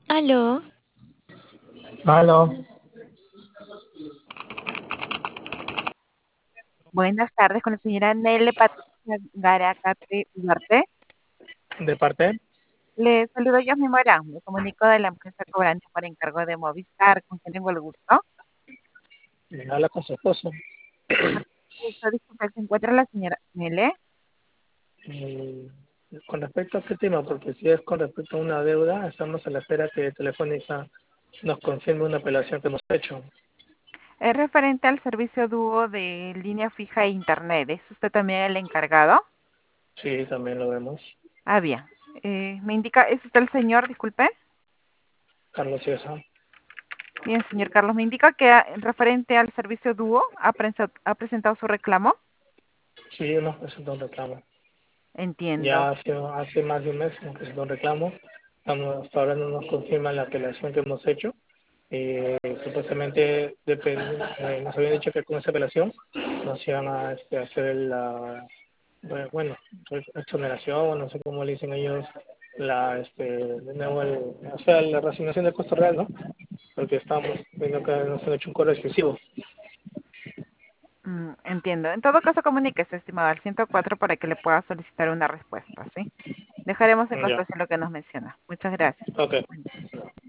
Aló, Aló, Buenas tardes con la señora Nele Patricia Garacate Ugarte. ¿de parte? Le saludo yo Mora. Me comunico de la empresa cobrante por encargo de Movistar, con quien tengo el gusto. Habla con su esposo. Disculpe, ¿se encuentra la señora Nele? Mm, con respecto a qué tema, porque si es con respecto a una deuda, estamos a la espera que Telefónica nos confirme una apelación que hemos hecho. Es referente al servicio dúo de línea fija e internet. ¿Es usted también el encargado? Sí, también lo vemos. Ah, bien. Me indica, ¿es usted el señor? Disculpe. Carlos Ciesa. Bien, señor Carlos, me indica que referente al servicio dúo ha presentado su reclamo. Sí, hemos presentado un reclamo. Entiendo. Ya hace más de un mes hemos presentado un reclamo. Hasta ahora no nos confirman la apelación que hemos hecho. Supuestamente nos habían dicho que con esa apelación nos iban a hacer bueno, exoneración, o no sé cómo le dicen ellos, de nuevo o sea, la reasignación del costo real, ¿no? Porque estamos viendo que nos han hecho un cobro excesivo. Entiendo. En todo caso, comuníquese, estimado, al 104 para que le pueda solicitar una respuesta, ¿sí? Dejaremos en Ya, constancia lo que nos menciona. Muchas gracias. ok. Buen día.